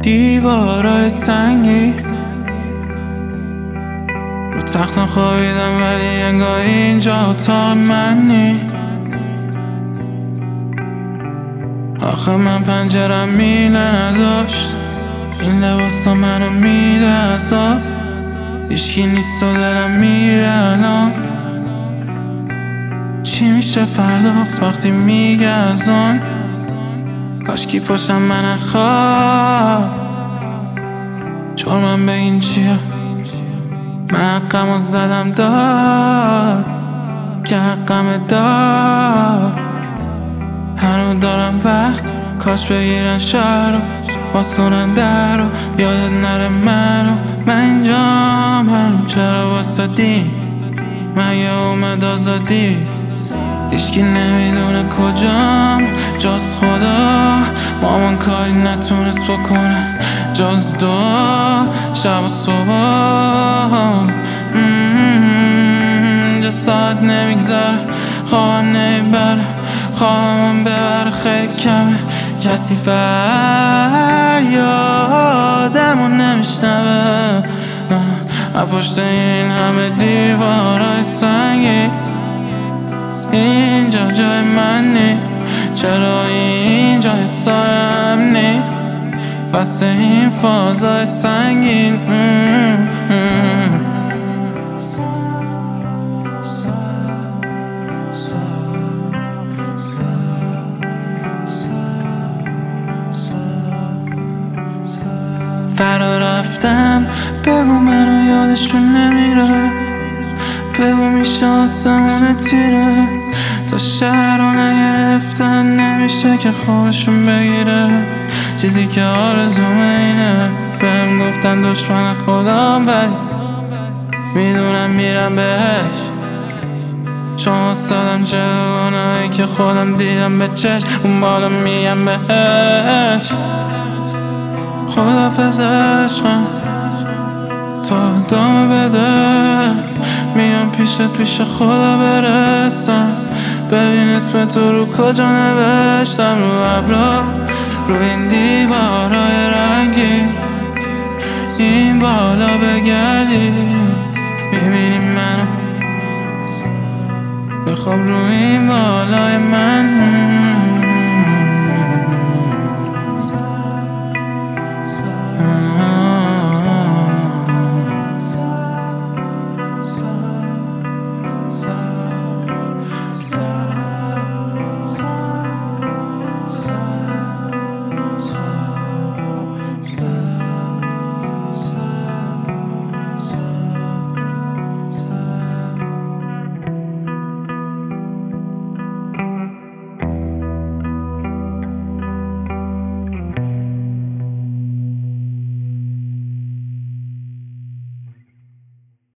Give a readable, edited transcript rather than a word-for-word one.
دیوارای سنگی رو تختم خوابیدم ولی انگار اینجا اتاق من نی. آخه من پنجرم میله نداشت، این لباسا منو میده عذاب. هیچکی نیست و دلم میره الان. چی میشه فردا وقتی میگه از آن؟ کاشکی پاشم من خواب. جرمم به این چیه؟ من حقمو زدم دار که حقم دار. هنو دارم وقت، کاش بگیرن شهر رو باز کنن در رو، یادت نره منو. من اینجام هنو، چرا واسدی مگه اومد آزادی؟ هیچکی نمیدونه کجام جز خدا. مامان کاری نتونست بکنه جز دعا شب و صبح. اینجا ساعت نمیگذره، خوابم نمیبره، خوابم ببره خیلی کمه. کسی فریادمو نمیشنوه پشت این همه دیوارای سنگی. اینجا جای من نی، چرا اینجا سایم نی واسه این فازای سنگین. فرا رفتم، بگو منو یادشون نمیره، بگو میشه آسمون تیره. تا شهر رو نگرفتن نمیشه که خودشون بگیره. چیزی که آرزومه اینه، بهم گفتن دشمن خودم ولی میدونم میرم بهش، چون استادم جلوانایی که خودم دیدم به چشم. اون بالا میگم بهش خدافظ عشقم، تو ادامه بده. میام پیشت پیش خدا برسم، ببین اسم تو رو کجا نوشتم. رو ابرا، رو این دیوارای رنگی، این بالا بگردی میبینی منو. بخواب رو این بالای من.